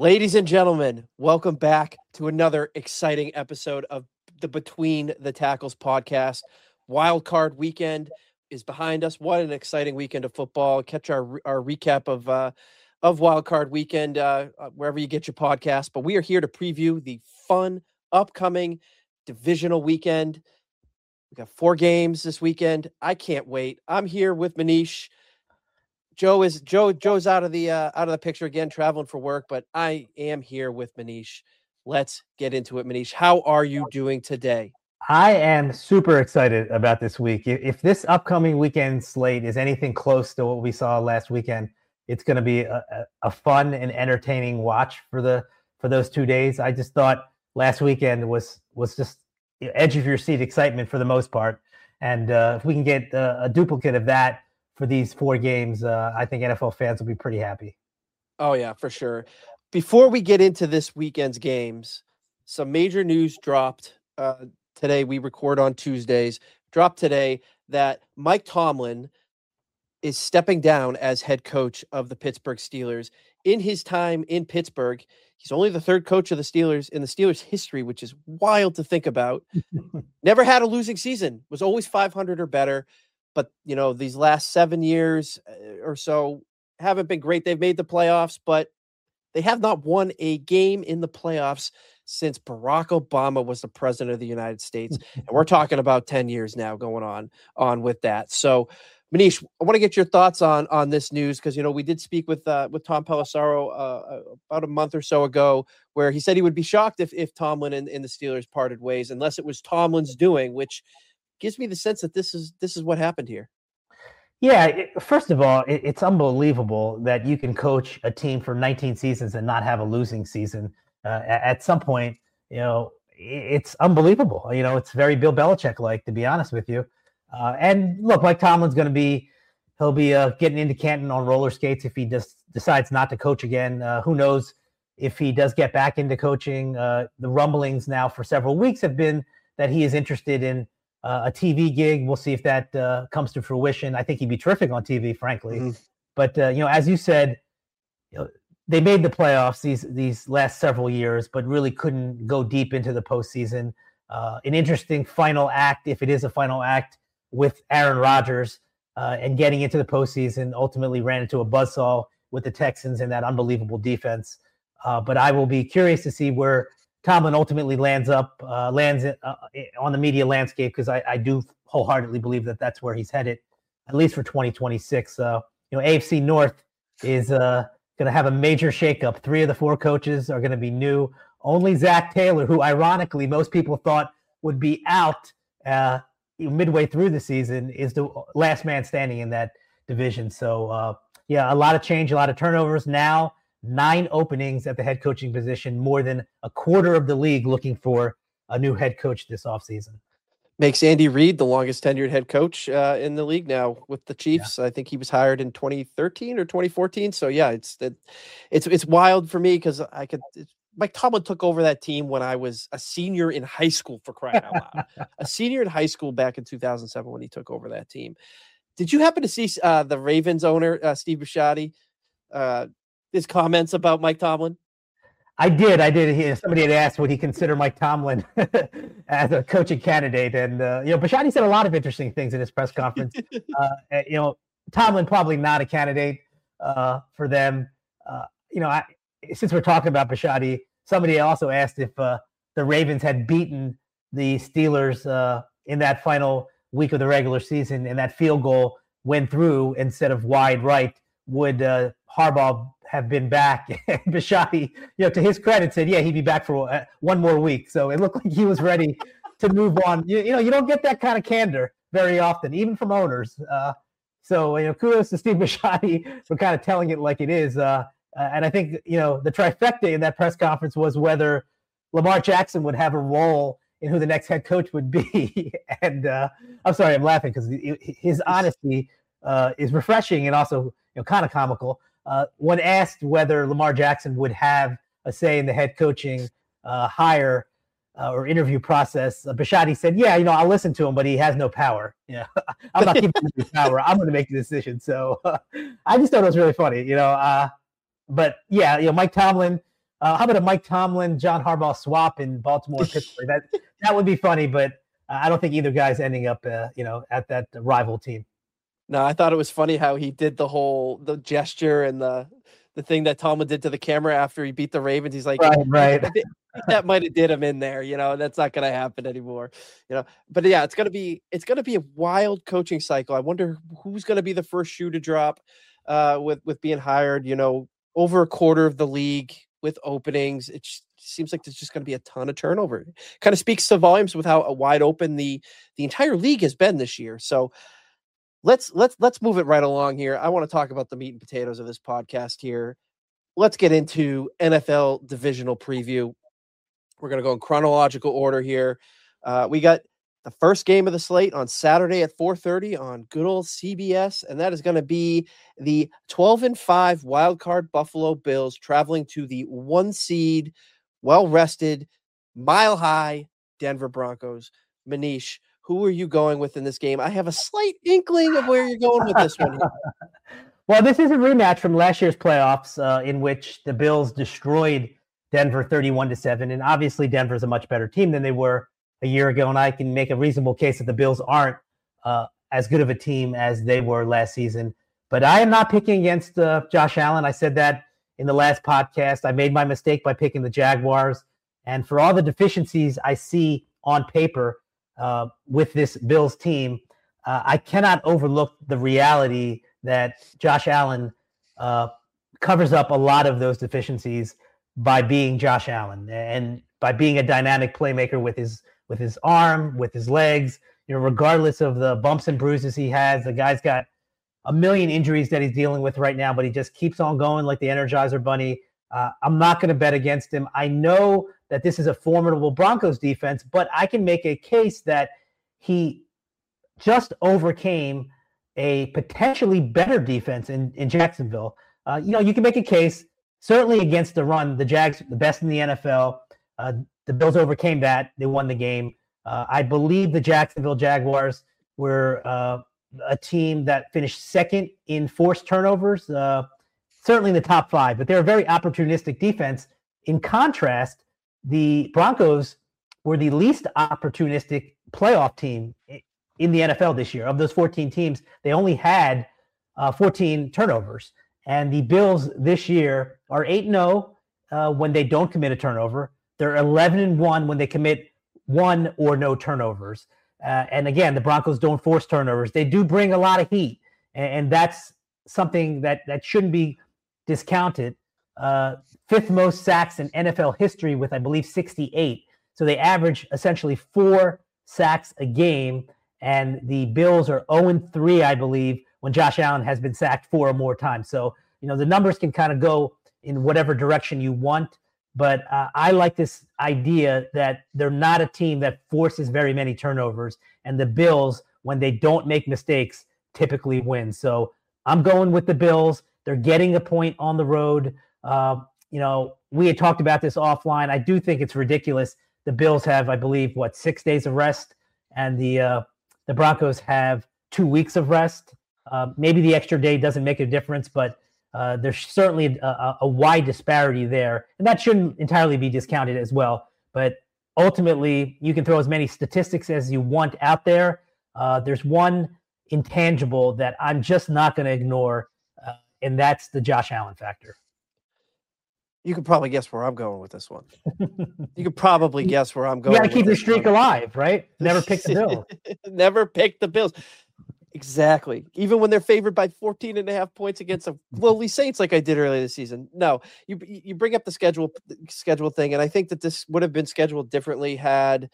Ladies and gentlemen, welcome back to another exciting episode of the Between the Tackles podcast. Wild Card weekend is behind us. What an exciting weekend of football. Catch our recap of Wild Card weekend wherever you get your podcast. But we are here to preview the fun upcoming divisional weekend. We got 4 games this weekend. I can't wait. I'm here with Manish. Joe's out of the picture again, traveling for work, but I am here with Manish. Let's get into it, Manish. How are you doing today? I am super excited about this week. If this upcoming weekend slate is anything close to what we saw last weekend, it's going to be a fun and entertaining watch for those 2 days. I just thought last weekend was just edge of your seat excitement for the most part, and if we can get a duplicate of that for these 4 games, I think NFL fans will be pretty happy. Oh, yeah, for sure. Before we get into this weekend's games, some major news dropped today. We record on Tuesdays. Dropped today that Mike Tomlin is stepping down as head coach of the Pittsburgh Steelers. In his time in Pittsburgh, he's only the 3rd coach of the Steelers in the Steelers' history, which is wild to think about. Never had a losing season, was always 500 or better. But, these last 7 years or so haven't been great. They've made the playoffs, but they have not won a game in the playoffs since Barack Obama was the president of the United States. And we're talking about 10 years now going on with that. So, Manish, I want to get your thoughts on this news because, we did speak with Tom Pelissero about a month or so ago where he said he would be shocked if Tomlin and the Steelers parted ways unless it was Tomlin's doing, which gives me the sense that this is what happened here. Yeah, first of all, it's unbelievable that you can coach a team for 19 seasons and not have a losing season. At some point, it's unbelievable. It's very Bill Belichick-like, to be honest with you. And look, Mike Tomlin's he'll be getting into Canton on roller skates if he just decides not to coach again. Who knows if he does get back into coaching. The rumblings now for several weeks have been that he is interested in a TV gig. We'll see if that comes to fruition. I think he'd be terrific on TV, frankly. Mm-hmm. But as you said, they made the playoffs these last several years, but really couldn't go deep into the postseason. An interesting final act, if it is a final act, with Aaron Rodgers and getting into the postseason. Ultimately, ran into a buzzsaw with the Texans and that unbelievable defense. But I will be curious to see where Tomlin ultimately lands on the media landscape, because I do wholeheartedly believe that that's where he's headed, at least for 2026. AFC North is going to have a major shakeup. 3 of the 4 coaches are going to be new. Only Zach Taylor, who ironically most people thought would be out midway through the season, is the last man standing in that division. So, a lot of change, a lot of turnovers now. 9 openings at the head coaching position, more than a quarter of the league looking for a new head coach this offseason. Makes Andy Reid the longest tenured head coach in the league now with the Chiefs. Yeah. I think he was hired in 2013 or 2014. So yeah, it's wild for me because Mike Tomlin took over that team when I was a senior in high school, for crying out loud. A senior in high school back in 2007 when he took over that team. Did you happen to see the Ravens owner, Steve Bisciotti, his comments about Mike Tomlin? I did. Somebody had asked would he consider Mike Tomlin as a coaching candidate, and Bisciotti said a lot of interesting things in his press conference. Tomlin probably not a candidate for them. Since we're talking about Bisciotti, somebody also asked if the Ravens had beaten the Steelers in that final week of the regular season, and that field goal went through instead of wide right, would Harbaugh have been back? And Bisciotti, to his credit, said, yeah, he'd be back for 1 more week. So it looked like he was ready to move on. You don't get that kind of candor very often, even from owners. So kudos to Steve Bisciotti for kind of telling it like it is. And I think, the trifecta in that press conference was whether Lamar Jackson would have a role in who the next head coach would be. And I'm sorry, I'm laughing because his honesty is refreshing and also kind of comical. When asked whether Lamar Jackson would have a say in the head coaching hire or interview process, Bisciotti said, yeah, I'll listen to him, but he has no power. I'm not giving him the power. I'm going to make the decision. So I just thought it was really funny, but yeah, Mike Tomlin How about a Mike Tomlin, John Harbaugh swap in Baltimore and Pittsburgh? That would be funny, but I don't think either guy's ending up, at that rival team. No, I thought it was funny how he did the gesture and the thing that Tomlin did to the camera after he beat the Ravens. He's like, right. I think that might have did him in there. That's not going to happen anymore. But yeah, it's going to be a wild coaching cycle. I wonder who's going to be the first shoe to drop with being hired. Over a quarter of the league with openings. It seems like there's just going to be a ton of turnover. It kind of speaks to volumes with how wide open the entire league has been this year. So let's move it right along here. I want to talk about the meat and potatoes of this podcast here. Let's get into NFL divisional preview. We're going to go in chronological order here. We got the first game of the slate on Saturday at 4:30 on good old CBS, and that is going to be the 12-5 wildcard Buffalo Bills traveling to the 1 seed, well-rested, mile-high Denver Broncos. Manish, who are you going with in this game? I have a slight inkling of where you're going with this one here. Well, this is a rematch from last year's playoffs in which the Bills destroyed Denver 31-7. And obviously Denver's a much better team than they were a year ago. And I can make a reasonable case that the Bills aren't as good of a team as they were last season. But I am not picking against Josh Allen. I said that in the last podcast. I made my mistake by picking the Jaguars. And for all the deficiencies I see on paper with this Bills team, I cannot overlook the reality that Josh Allen covers up a lot of those deficiencies by being Josh Allen and by being a dynamic playmaker with his arm, with his legs. Regardless of the bumps and bruises he has, the guy's got a million injuries that he's dealing with right now, but he just keeps on going like the Energizer Bunny. I'm not going to bet against him. I know that this is a formidable Broncos defense, but I can make a case that he just overcame a potentially better defense in Jacksonville. You can make a case, certainly against the run, the Jags, the best in the NFL. The Bills overcame that. They won the game. I believe the Jacksonville Jaguars were a team that finished second in forced turnovers, certainly in the top 5, but they're a very opportunistic defense. In contrast, the Broncos were the least opportunistic playoff team in the NFL this year. Of those 14 teams, they only had 14 turnovers. And the Bills this year are 8-0 when they don't commit a turnover. They're 11-1 when they commit one or no turnovers. And again, the Broncos don't force turnovers. They do bring a lot of heat, and that's something that shouldn't be discounted. 5th most sacks in NFL history with, I believe, 68. So they average essentially 4 sacks a game, and the Bills are 0-3, I believe, when Josh Allen has been sacked 4 or more times. So, the numbers can kind of go in whatever direction you want. But I like this idea that they're not a team that forces very many turnovers. And the Bills, when they don't make mistakes, typically win. So I'm going with the Bills. They're getting a point on the road. We had talked about this offline. I do think it's ridiculous. The Bills have, I believe, 6 days of rest. And the Broncos have 2 weeks of rest. Maybe the extra day doesn't make a difference, but there's certainly a wide disparity there, and that shouldn't entirely be discounted as well. But ultimately, you can throw as many statistics as you want out there. There's one intangible that I'm just not going to ignore, and that's the Josh Allen factor. You could probably guess where I'm going with this one. You could probably guess where I'm going. You got to keep the streak alive, right? Never pick the Bills. Never pick the Bills. Exactly. Even when they're favored by 14.5 points against the lowly Saints, like I did earlier this season. No, you bring up the schedule thing, and I think that this would have been scheduled differently had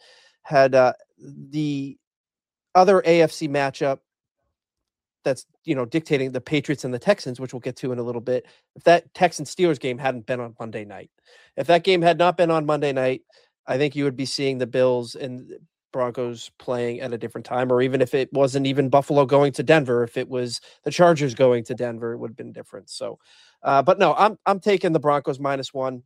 the other AFC matchup that's dictating the Patriots and the Texans, which we'll get to in a little bit. If that Texans-Steelers game hadn't been on Monday night, if that game had not been on Monday night, I think you would be seeing the Bills and Broncos playing at a different time, or even if it wasn't even Buffalo going to Denver, if it was the Chargers going to Denver, it would have been different. So, but no, I'm taking the Broncos -1.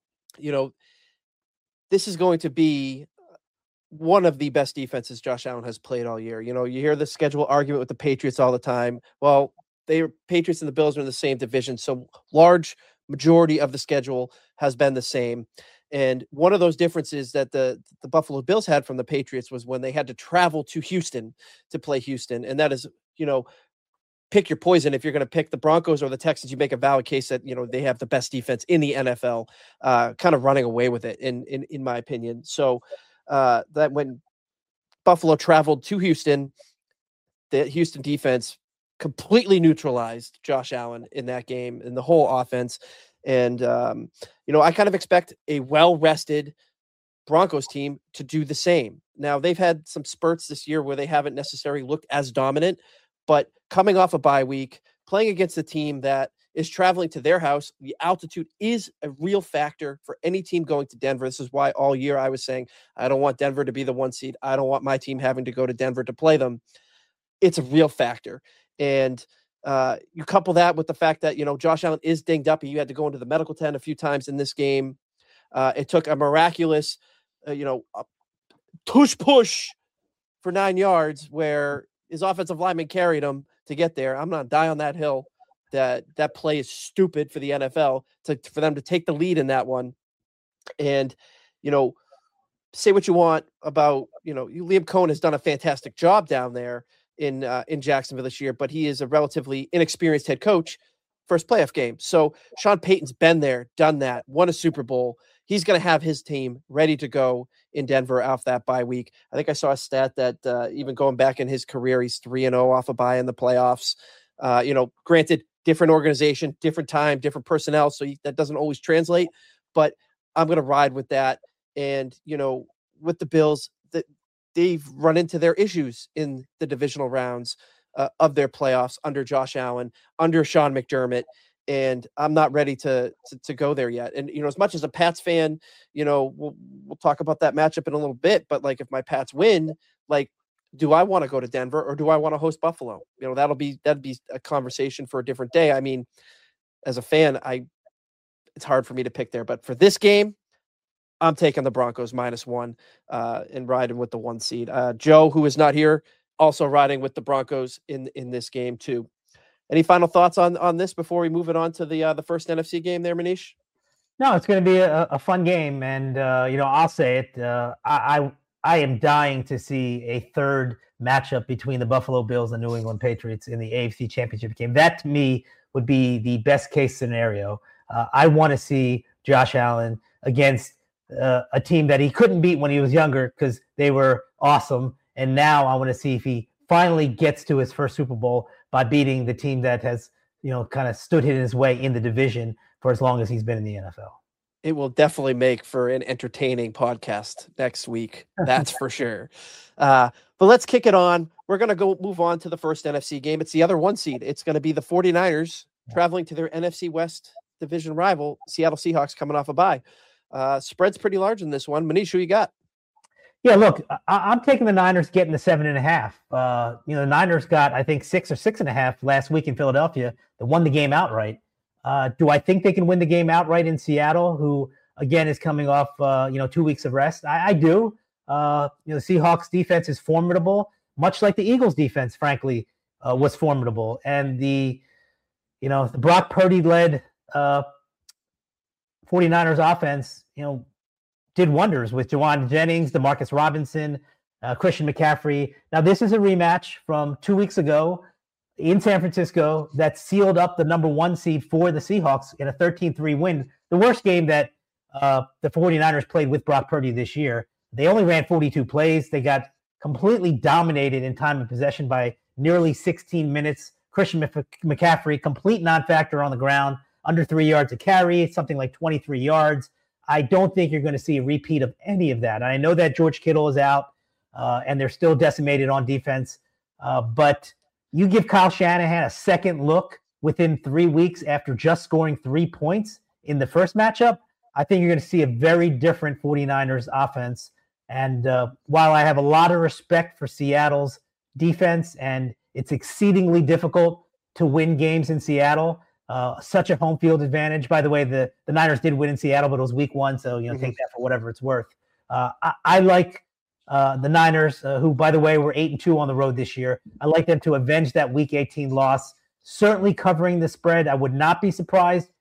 This is going to be one of the best defenses Josh Allen has played all year. You hear the schedule argument with the Patriots all the time. Well, Patriots and the Bills are in the same division, so large majority of the schedule has been the same. And one of those differences that the Buffalo Bills had from the Patriots was when they had to travel to Houston to play Houston. And that is, pick your poison. If you're going to pick the Broncos or the Texans, you make a valid case that, they have the best defense in the NFL, kind of running away with it in my opinion. So that when Buffalo traveled to Houston, the Houston defense completely neutralized Josh Allen in that game and the whole offense. And, I kind of expect a well-rested Broncos team to do the same. Now, they've had some spurts this year where they haven't necessarily looked as dominant, but coming off a bye week, playing against a team that is traveling to their house, the altitude is a real factor for any team going to Denver. This is why all year I was saying, I don't want Denver to be the 1 seed. I don't want my team having to go to Denver to play them. It's a real factor. And you couple that with the fact that, Josh Allen is dinged up. He had to go into the medical tent a few times in this game. It took a miraculous, tush push for 9 yards where his offensive lineman carried him to get there. I'm not die on that hill. That play is stupid for the NFL for them to take the lead in that one. And, say what you want about, Liam Cohen has done a fantastic job down there in Jacksonville this year, but he is a relatively inexperienced head coach, first playoff game. So Sean Payton's been there, done that, won a Super Bowl. He's going to have his team ready to go in Denver off that bye week. I think I saw a stat that even going back in his career, he's 3-0 off a bye in the playoffs. Granted, different organization, different time, different personnel, so that doesn't always translate, but I'm going to ride with that. And, with the Bills, they've run into their issues in the divisional rounds of their playoffs under Josh Allen, under Sean McDermott, and I'm not ready to go there yet. And, as much as a Pats fan, we'll talk about that matchup in a little bit, but like if my Pats win, like, do I want to go to Denver or do I want to host Buffalo? That'd be a conversation for a different day. I mean, as a fan, it's hard for me to pick there, but for this game, I'm taking the Broncos -1 and riding with the 1 seed. Joe, who is not here, also riding with the Broncos in this game too. Any final thoughts on this before we move it on to the first NFC game there, Manish? No, it's going to be a fun game, and I'll say it. I am dying to see a third matchup between the Buffalo Bills and New England Patriots in the AFC Championship game. That, to me, would be the best case scenario. I want to see Josh Allen against a team that he couldn't beat when he was younger because they were awesome. And now I want to see if he finally gets to his first Super Bowl by beating the team that has, kind of stood in his way in the division for as long as he's been in the NFL. It will definitely make for an entertaining podcast next week. That's for sure. But let's kick it on. We're going to move on to the first NFC game. It's the other 1 seed. It's going to be the 49ers traveling to their NFC West division rival, Seattle Seahawks, coming off a bye. Spread's pretty large in this one. Manish, who you got? Yeah, look, I'm taking the Niners getting the 7.5. The Niners got, I think, 6 or 6.5 last week in Philadelphia that won the game outright. Do I think they can win the game outright in Seattle, who, again, is coming off, 2 weeks of rest? I do. The Seahawks defense is formidable, much like the Eagles defense, frankly, was formidable. And the Brock Purdy-led 49ers offense, did wonders with Jawan Jennings, DeMarcus Robinson, Christian McCaffrey. Now, this is a rematch from 2 weeks ago in San Francisco that sealed up the number 1 seed for the Seahawks in a 13-3 win. The worst game that the 49ers played with Brock Purdy this year. They only ran 42 plays. They got completely dominated in time of possession by nearly 16 minutes. Christian McCaffrey, complete non-factor on the ground, under 3 yards a carry, something like 23 yards. I don't think you're going to see a repeat of any of that. And I know that George Kittle is out and they're still decimated on defense, but you give Kyle Shanahan a second look within 3 weeks after just scoring 3 points in the first matchup, I think you're going to see a very different 49ers offense. And while I have a lot of respect for Seattle's defense, and it's exceedingly difficult to win games in Seattle, such a home field advantage. By the way, the Niners did win in Seattle, but it was week 1, so take that for whatever it's worth. I like the Niners, who, by the way, were 8-2 on the road this year. I like them to avenge that Week 18 loss, certainly covering the spread. I would not be surprised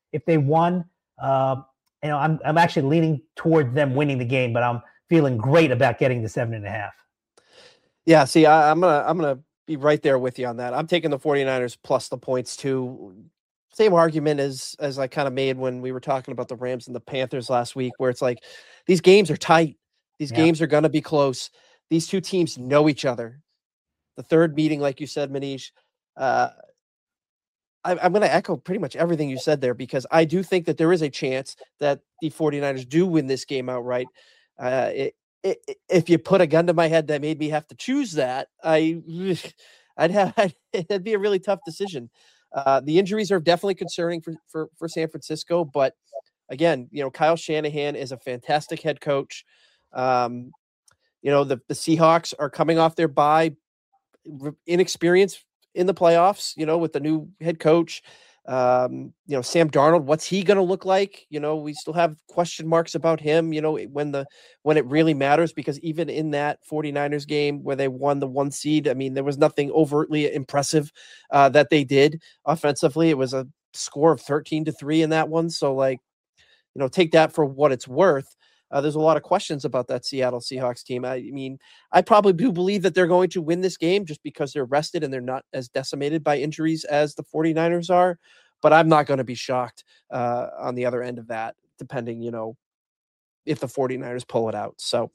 if they won, I'm actually leaning towards them winning the game, but I'm feeling great about getting the 7.5. Yeah, see, I'm gonna be right there with you on that. I'm taking the 49ers plus the points too. Same argument as I kind of made when we were talking about the Rams and the Panthers last week, where it's like these games are tight. These games are going to be close. These two teams know each other. The third meeting, like you said, Manish, I'm going to echo pretty much everything you said there, because I do think that there is a chance that the 49ers do win this game outright. If you put a gun to my head that made me have to choose that, it'd be a really tough decision. The injuries are definitely concerning for San Francisco, but again, Kyle Shanahan is a fantastic head coach. The Seahawks are coming off their bye, inexperience in the playoffs, with the new head coach. Sam Darnold, what's he going to look like? We still have question marks about him, when it really matters, because even in that 49ers game where they won the 1 seed, I mean, there was nothing overtly impressive that they did offensively. It was a score of 13-3 in that one. So take that for what it's worth. There's a lot of questions about that Seattle Seahawks team. I mean, I probably do believe that they're going to win this game just because they're rested and they're not as decimated by injuries as the 49ers are. But I'm not going to be shocked on the other end of that, depending, if the 49ers pull it out. So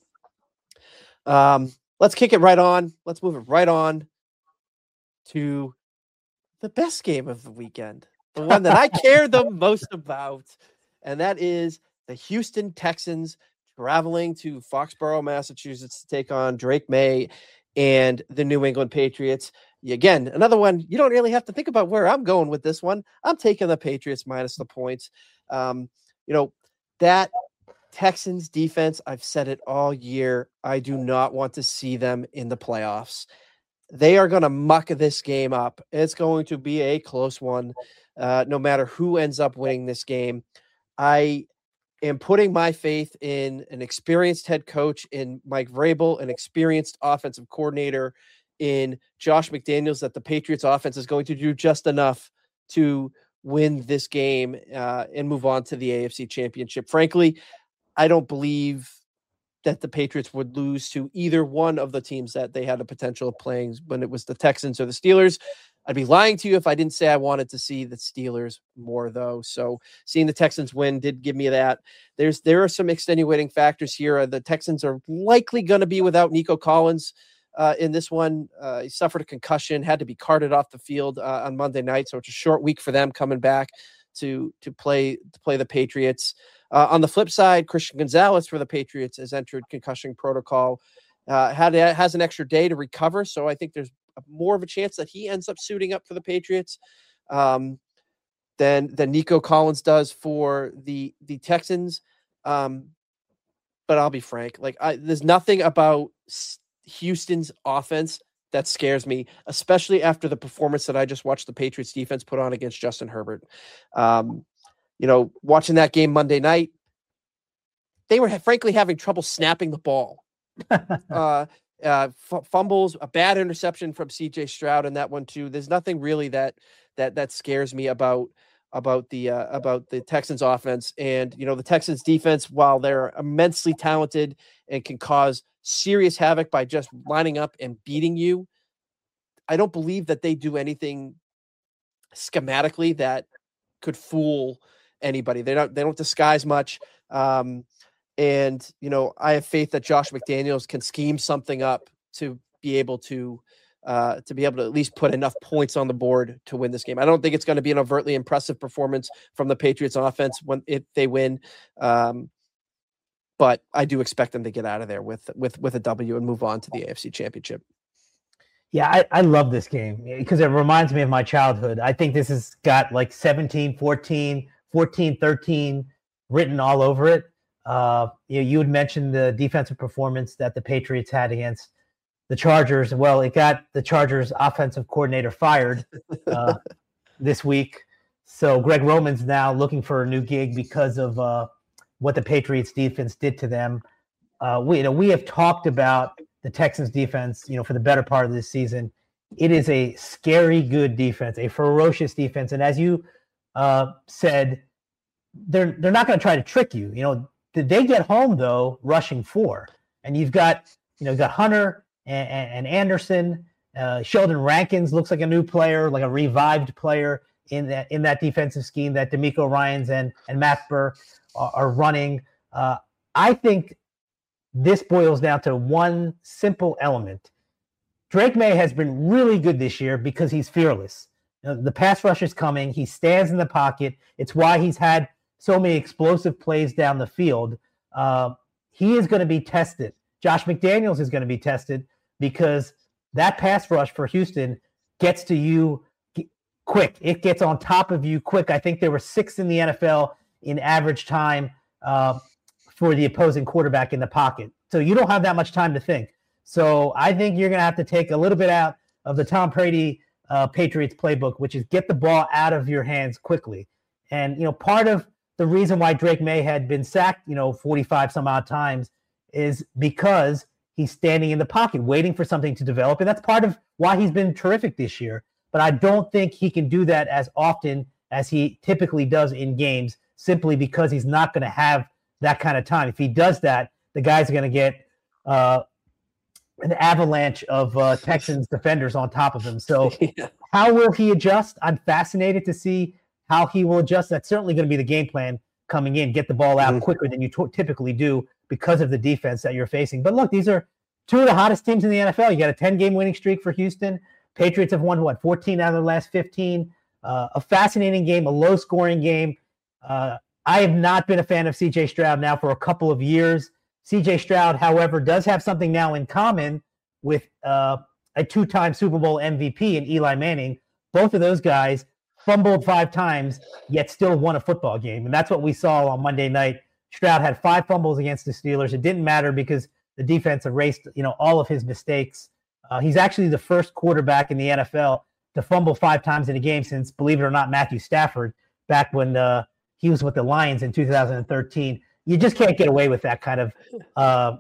let's kick it right on. Let's move it right on to the best game of the weekend, the one that I care the most about, and that is the Houston Texans traveling to Foxborough, Massachusetts to take on Drake May and the New England Patriots. Again, another one, you don't really have to think about where I'm going with this one. I'm taking the Patriots minus the points. That Texans defense, I've said it all year, I do not want to see them in the playoffs. They are going to muck this game up. It's going to be a close one, no matter who ends up winning this game. I am putting my faith in an experienced head coach in Mike Vrabel, an experienced offensive coordinator in Josh McDaniels, that the Patriots offense is going to do just enough to win this game and move on to the AFC Championship. Frankly, I don't believe that the Patriots would lose to either one of the teams that they had the potential of playing when it was the Texans or the Steelers. I'd be lying to you if I didn't say I wanted to see the Steelers more, though. So seeing the Texans win did give me that. There are some extenuating factors here. The Texans are likely going to be without Nico Collins in this one. He suffered a concussion, had to be carted off the field on Monday night. So it's a short week for them coming back to play the Patriots. On the flip side, Christian Gonzalez for the Patriots has entered concussion protocol. Has an extra day to recover, so I think there's more of a chance that he ends up suiting up for the Patriots than Nico Collins does for the Texans. But I'll be frank, there's nothing about Houston's offense that scares me, especially after the performance that I just watched the Patriots defense put on against Justin Herbert. Watching that game Monday night, they were frankly having trouble snapping the ball. Fumbles, a bad interception from CJ Stroud in that one too. There's nothing really that scares me about the Texans offense. And the Texans defense, while they're immensely talented and can cause serious havoc by just lining up and beating you, I don't believe that they do anything schematically that could fool anybody. They don't disguise much. And I have faith that Josh McDaniels can scheme something up to be able to at least put enough points on the board to win this game. I don't think it's going to be an overtly impressive performance from the Patriots offense if they win. But I do expect them to get out of there with a W and move on to the AFC Championship. Yeah, I love this game because it reminds me of my childhood. I think this has got 17-14, 14-13 written all over it. You had mentioned the defensive performance that the Patriots had against the Chargers. Well, it got the Chargers offensive coordinator fired this week. So Greg Roman's now looking for a new gig because of what the Patriots defense did to them. We have talked about the Texans defense, for the better part of this season. It is a scary good defense, a ferocious defense. And as you said, they're not going to try to trick you. They get home though rushing 4, and you've got Hunter and Anderson. Sheldon Rankins looks like a new player, like a revived player in that defensive scheme that DeMeco Ryans and Matt Burr are running. I think this boils down to one simple element. Drake Maye has been really good this year because he's fearless. The pass rush is coming. He stands in the pocket. It's why he's had so many explosive plays down the field. He is going to be tested. Josh McDaniels is going to be tested because that pass rush for Houston gets to you quick. It gets on top of you quick. I think there were 6th in the NFL in average time for the opposing quarterback in the pocket. So you don't have that much time to think. So I think you're going to have to take a little bit out of the Tom Brady Patriots playbook, which is get the ball out of your hands quickly. And, part of the reason why Drake Maye had been sacked, 45 some odd times is because he's standing in the pocket, waiting for something to develop. And that's part of why he's been terrific this year. But I don't think he can do that as often as he typically does in games, simply because he's not going to have that kind of time. If he does that, the guy's going to get an avalanche of Texans defenders on top of him. So How will he adjust? I'm fascinated to see how he will adjust. That's certainly going to be the game plan coming in. Get the ball out quicker than you typically do because of the defense that you're facing. But look, these are 2 of the hottest teams in the NFL. You got a 10-game winning streak for Houston. Patriots have won, 14 out of their last 15. A fascinating game, a low-scoring game. I have not been a fan of C.J. Stroud now for a couple of years. C.J. Stroud, however, does have something now in common with a 2-time Super Bowl MVP in Eli Manning. Both of those guys fumbled 5 times, yet still won a football game. And that's what we saw on Monday night. Stroud had 5 fumbles against the Steelers. It didn't matter because the defense erased, all of his mistakes. He's actually the first quarterback in the NFL to fumble 5 times in a game since, believe it or not, Matthew Stafford, back when he was with the Lions in 2013. You just can't get away with that kind of,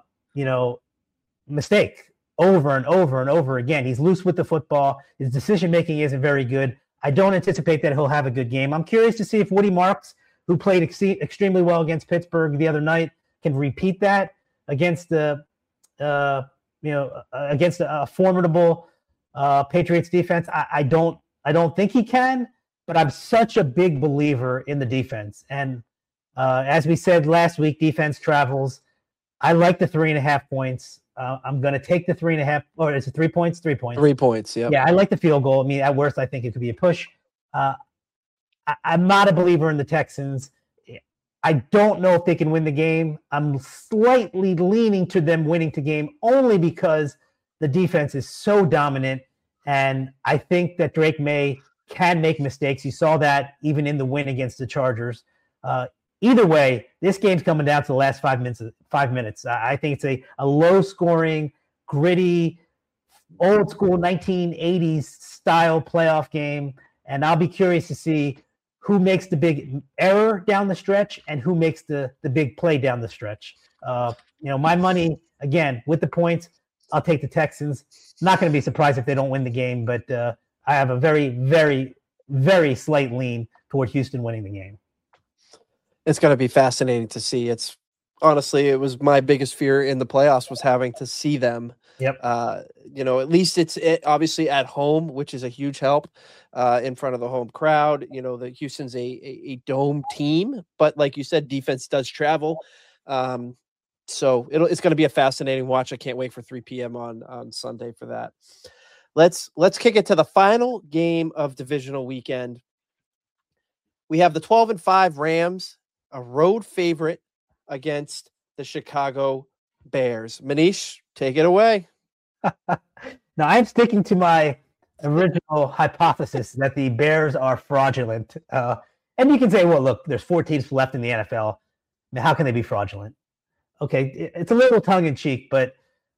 mistake over and over and over again. He's loose with the football. His decision-making isn't very good. I don't anticipate that he'll have a good game. I'm curious to see if Woody Marks, who played extremely well against Pittsburgh the other night, can repeat that against against a formidable Patriots defense. I don't think he can, but I'm such a big believer in the defense. And as we said last week, defense travels. I like the 3.5 points. I'm going to take the 3.5, or is it 3 points? 3 points. 3 points, yeah. Yeah, I like the field goal. I mean, at worst, I think it could be a push. I'm not a believer in the Texans. I don't know if they can win the game. I'm slightly leaning to them winning the game only because the defense is so dominant, and I think that Drake Maye can make mistakes. You saw that even in the win against the Chargers. Either way, this game's coming down to the last 5 minutes. I think it's a low-scoring, gritty, old-school 1980s style playoff game, and I'll be curious to see who makes the big error down the stretch and who makes the big play down the stretch. My money, again, with the points, I'll take the Texans. Not going to be surprised if they don't win the game, but I have a very, very, very slight lean toward Houston winning the game. It's going to be fascinating to see. It was my biggest fear in the playoffs was having to see them. Yep. At least it's obviously at home, which is a huge help in front of the home crowd. The Houston's a dome team, but like you said, defense does travel. So it's going to be a fascinating watch. I can't wait for 3 p.m. on Sunday for that. Let's kick it to the final game of divisional weekend. We have the 12-5 Rams, a road favorite against the Chicago Bears. Manish, take it away. Now, I'm sticking to my original hypothesis that the Bears are fraudulent. And you can say, well, look, there's 4 teams left in the NFL. I mean, how can they be fraudulent? Okay, it's a little tongue-in-cheek, but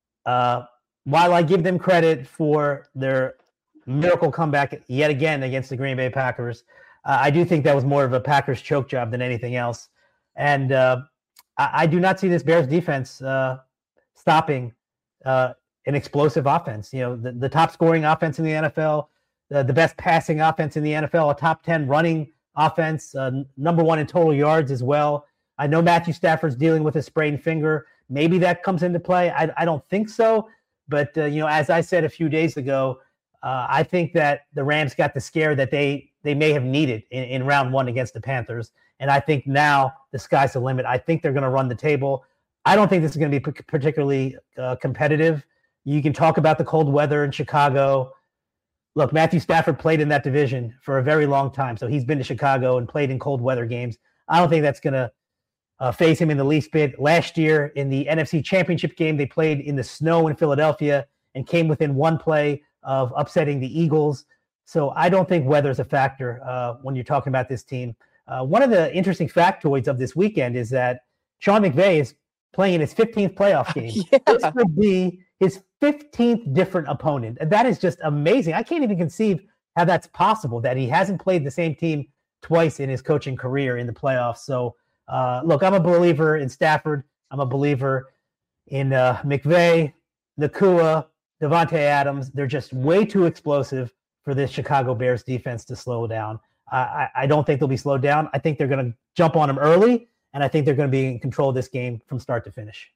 while I give them credit for their miracle comeback yet again against the Green Bay Packers, I do think that was more of a Packers choke job than anything else. And I do not see this Bears defense stopping an explosive offense. The top scoring offense in the NFL, the best passing offense in the NFL, a top 10 running offense, number one in total yards as well. I know Matthew Stafford's dealing with a sprained finger. Maybe that comes into play. I don't think so. But, as I said a few days ago, I think that the Rams got the scare that they may have needed in round one against the Panthers. And I think now the sky's the limit. I think they're going to run the table. I don't think this is going to be particularly competitive. You can talk about the cold weather in Chicago. Look, Matthew Stafford played in that division for a very long time. So he's been to Chicago and played in cold weather games. I don't think that's going to phase him in the least bit. Last year in the NFC Championship game, they played in the snow in Philadelphia and came within one play of upsetting the Eagles. So I don't think weather is a factor when you're talking about this team. One of the interesting factoids of this weekend is that Sean McVay is playing in his 15th playoff game. Yeah. This would be his 15th different opponent. That is just amazing. I can't even conceive how that's possible, that he hasn't played the same team twice in his coaching career in the playoffs. So, look, I'm a believer in Stafford. I'm a believer in McVay, Nacua, Devontae Adams. They're just way too explosive for this Chicago Bears defense to slow down. I don't think they'll be slowed down. I think they're going to jump on them early, and I think they're going to be in control of this game from start to finish.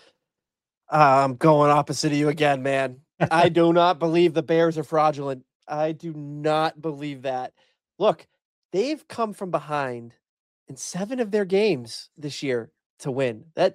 I'm going opposite of you again, man. I do not believe the Bears are fraudulent. I do not believe that. Look, they've come from behind in 7 of their games this year to win. That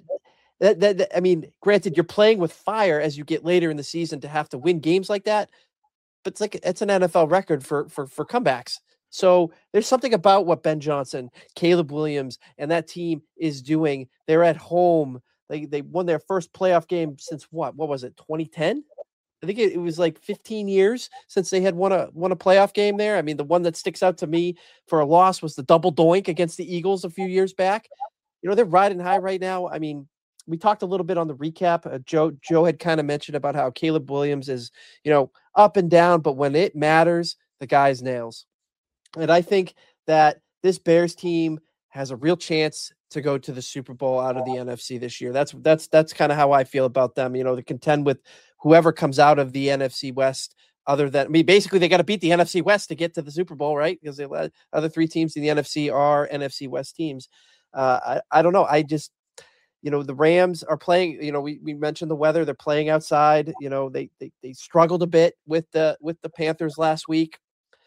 I mean, granted, you're playing with fire as you get later in the season to have to win games like that, but it's an NFL record for comebacks. So there's something about what Ben Johnson, Caleb Williams, and that team is doing. They're at home. They won their first playoff game since what was it, 2010? I think it was like 15 years since they had won a playoff game there. I mean, the one that sticks out to me for a loss was the double doink against the Eagles a few years back. They're riding high right now. I mean, we talked a little bit on the recap. Joe had kind of mentioned about how Caleb Williams is, up and down, but when it matters, the guy's nails. And I think that this Bears team has a real chance to go to the Super Bowl out of the NFC this year. That's kind of how I feel about them. To contend with whoever comes out of the NFC West. Basically they got to beat the NFC West to get to the Super Bowl, right? Because the other 3 teams in the NFC are NFC West teams. I don't know. I just, the Rams are playing. We mentioned the weather. They're playing outside. They struggled a bit with the Panthers last week.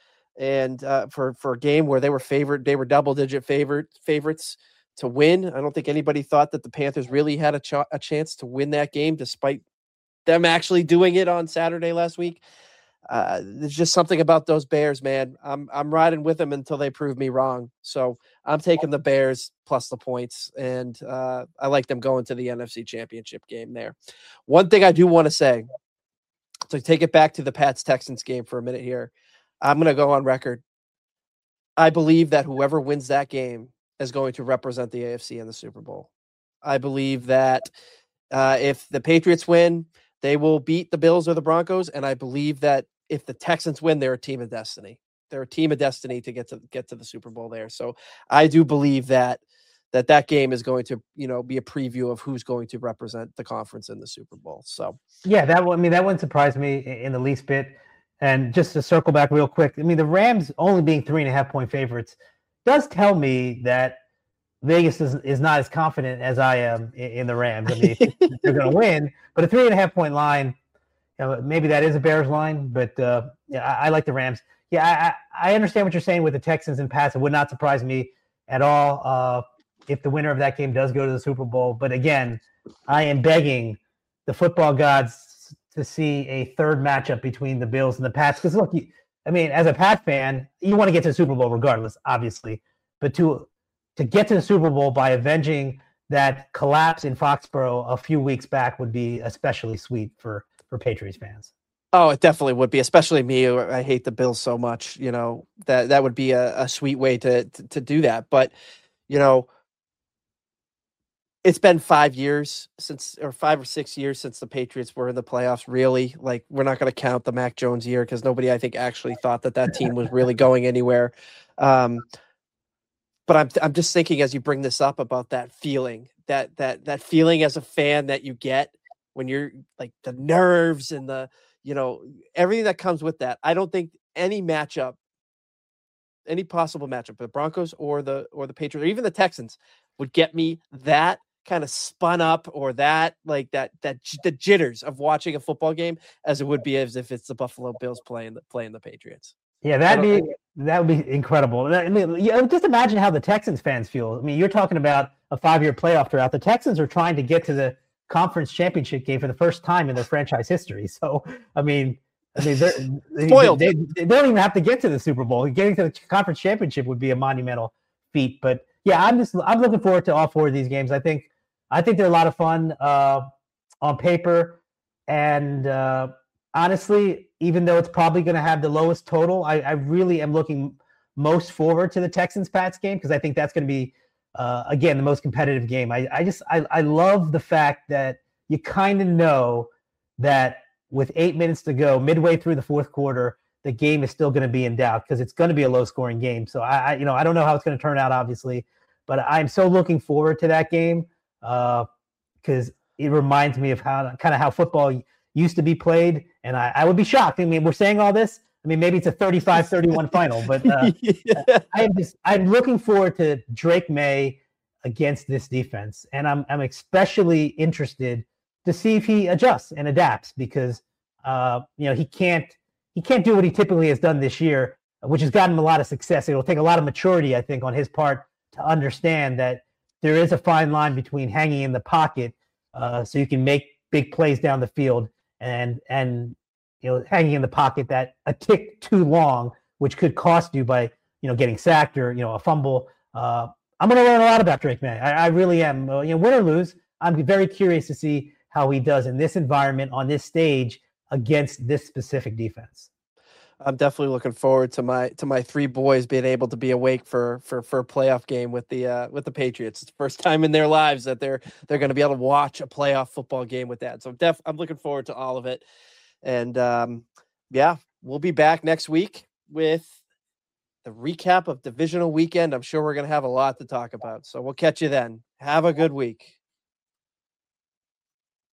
And for a game where they were double-digit favorites to win. I don't think anybody thought that the Panthers really had a chance to win that game, despite them actually doing it on Saturday last week. There's just something about those Bears, man. I'm riding with them until they prove me wrong. So I'm taking the Bears plus the points, and I like them going to the NFC Championship game there. One thing I do want to say, to take it back to the Pats-Texans game for a minute here, I'm going to go on record. I believe that whoever wins that game is going to represent the AFC in the Super Bowl. I believe that if the Patriots win, they will beat the Bills or the Broncos, and I believe that if the Texans win, they're a team of destiny. They're a team of destiny to get to the Super Bowl there. So I do believe that game is going to be a preview of who's going to represent the conference in the Super Bowl. So yeah, that wouldn't surprise me in the least bit. And just to circle back real quick, I mean, the Rams only being 3.5-point favorites does tell me that Vegas is not as confident as I am in the Rams. I mean, they're going to win, but a 3.5-point line, maybe that is a Bears line, but I like the Rams. Yeah, I understand what you're saying with the Texans and Pats. It would not surprise me at all if the winner of that game does go to the Super Bowl. But again, I am begging the football gods to see a third matchup between the Bills and the Pats. Because look, as a Pat fan, you want to get to the Super Bowl regardless, obviously. But to get to the Super Bowl by avenging that collapse in Foxborough a few weeks back would be especially sweet for Patriots fans. Oh, it definitely would be, especially me. I hate the Bills so much, that would be a sweet way to do that. But, it's been 5 or 6 years since the Patriots were in the playoffs. Really, like, we're not going to count the Mac Jones year because nobody, I think, actually thought that team was really going anywhere. But I'm just thinking as you bring this up about that feeling, that feeling as a fan that you get when you're like the nerves and the, everything that comes with that. I don't think any matchup possible matchup, the Broncos or the Patriots or even the Texans would get me that kind of spun up, or that like the jitters of watching a football game as it would be as if it's the Buffalo Bills playing the Patriots. Yeah, that would be incredible. I mean, just imagine how the Texans fans feel. I mean, you're talking about a 5-year playoff drought. The Texans are trying to get to the conference championship game for the first time in their franchise history. So, I mean, they're spoiled. They don't even have to get to the Super Bowl. Getting to the conference championship would be a monumental feat. But yeah, I'm looking forward to all 4 of these games. I think they're a lot of fun on paper, and honestly, even though it's probably going to have the lowest total, I really am looking most forward to the Texans-Pats game, because I think that's going to be again the most competitive game. I love the fact that you kind of know that with 8 minutes to go, midway through the fourth quarter, the game is still going to be in doubt, because it's going to be a low-scoring game. So I don't know how it's going to turn out, obviously, but I'm so looking forward to that game because it reminds me of how football used to be played, and I would be shocked. I mean, we're saying all this. I mean, maybe it's a 35-31 final, but I'm looking forward to Drake May against this defense, and I'm especially interested to see if he adjusts and adapts, because he can't do what he typically has done this year, which has gotten him a lot of success. It will take a lot of maturity, I think, on his part to understand that there is a fine line between hanging in the pocket so you can make big plays down the field, and hanging in the pocket that a tick too long, which could cost you by getting sacked or a fumble. I'm going to learn a lot about Drake May. I really am. Win or lose, I'm very curious to see how he does in this environment on this stage against this specific defense. I'm definitely looking forward to my 3 boys being able to be awake for a playoff game with the Patriots. It's the first time in their lives that they're going to be able to watch a playoff football game with that. So I'm looking forward to all of it. And we'll be back next week with the recap of divisional weekend. I'm sure we're going to have a lot to talk about. So we'll catch you then. Have a good week.